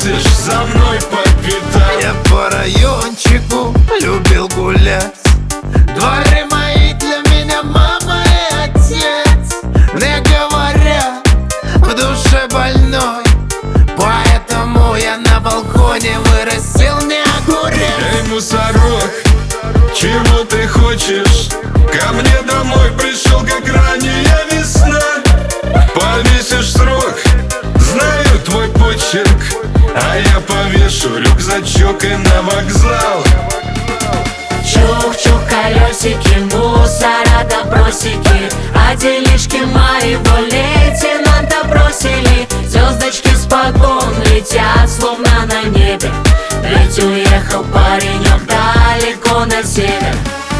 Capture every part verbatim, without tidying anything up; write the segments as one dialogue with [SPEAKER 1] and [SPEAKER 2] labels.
[SPEAKER 1] ходишь за мной по пятам.
[SPEAKER 2] Я по райончику любил гулять. Дворы мои для меня мама и отец. Мне говорят, в душе больной, поэтому я на балконе вырастил не огурец.
[SPEAKER 1] Эй, мусорок, чего ты хочешь? Ко мне домой пришел, как ранняя весна. Повесишь срок, знаю твой почерк, а я повешу рюкзачок и на вокзал.
[SPEAKER 3] Чух-чух, колесики, мусора добросики, а делишки моего лейтенанта бросили. Звездочки с погон летят, словно на небе, ведь уехал паренек далеко на север.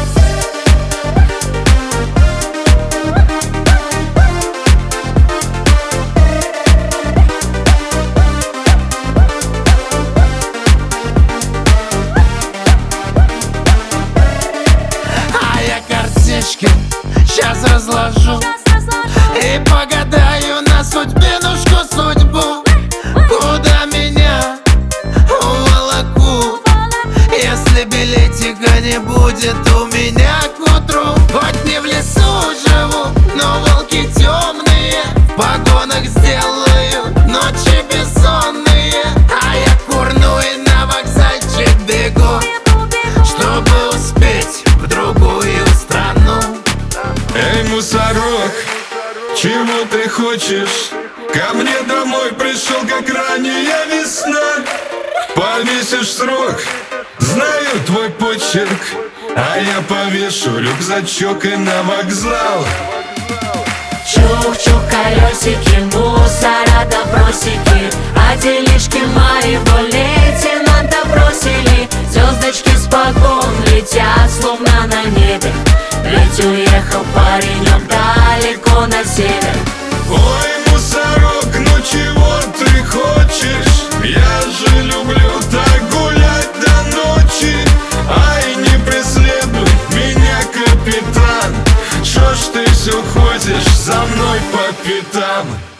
[SPEAKER 2] Сейчас разложу и погадаю на судьбинушку судьбу. Куда меня уволоку, если билетика не будет у меня к утру? Хоть не в лесу живу, но волки темные в погонах сделают ночи бессонные. А я курную на вокзальчик бегу, чтобы успеть в другую страну.
[SPEAKER 1] Эй, мусорок, чего ты хочешь? Ко мне домой пришел, как ранняя весна. Повесишь срок, знаю твой почерк, а я повешу рюкзачок и на вокзал.
[SPEAKER 3] Чух-чух, колесики, мусора добросики, а делишки моего лейтенанта бросили. Звездочки с погон летят, словно на небе, ведь уехал паренек далеко на север.
[SPEAKER 1] Ой, мусорок, ну чего ты хочешь? Я же люблю так гулять до ночи. Ай, не преследуй меня, капитан, шо ж ты все ходишь за мной по пятам?